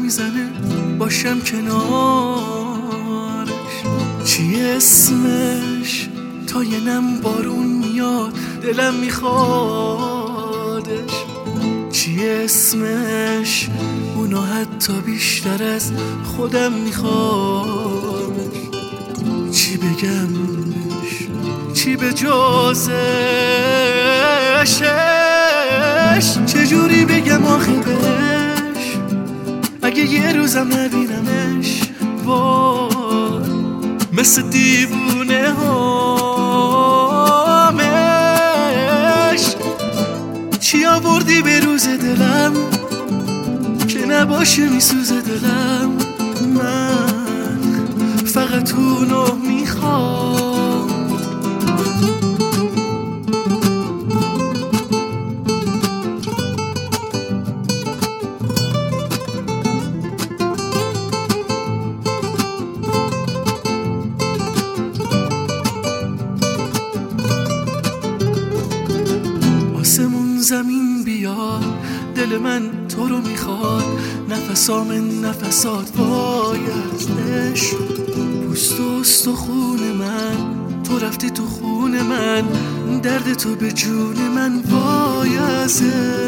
میزنه باشم کنارش. چی اسمش؟ تا یه نم بارون میاد دلم میخوادش. چی اسمش؟ اونو حتی بیشتر از خودم میخوادش. چی بگمش؟ چی به جازش؟ چجوری بگم آخه بهش اگه یه روزم نبینمش؟ وای مثل دیوونه هامش. چی آوردی به روز دلم که نباشه میسوزه دلم؟ من فقط اونو میخوام. آسمون زمین بیاد دل من تو رو میخواد. نفسام نفسات وای از عشق. پوست و استخون من تو رفتی تو خون من. درد تو به جون من وای از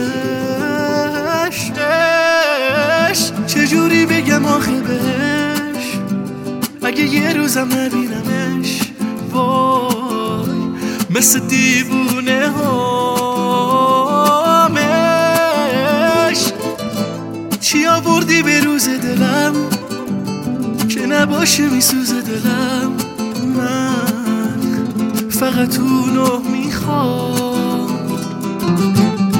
عشق. چجوری بگم آخه بهش اگه یه روزم نبینمش؟ وای مثل دیوونه هامش. چی آوردی به روز دلم که نباشه میسوزه دلم؟ من فقط اونو میخوام.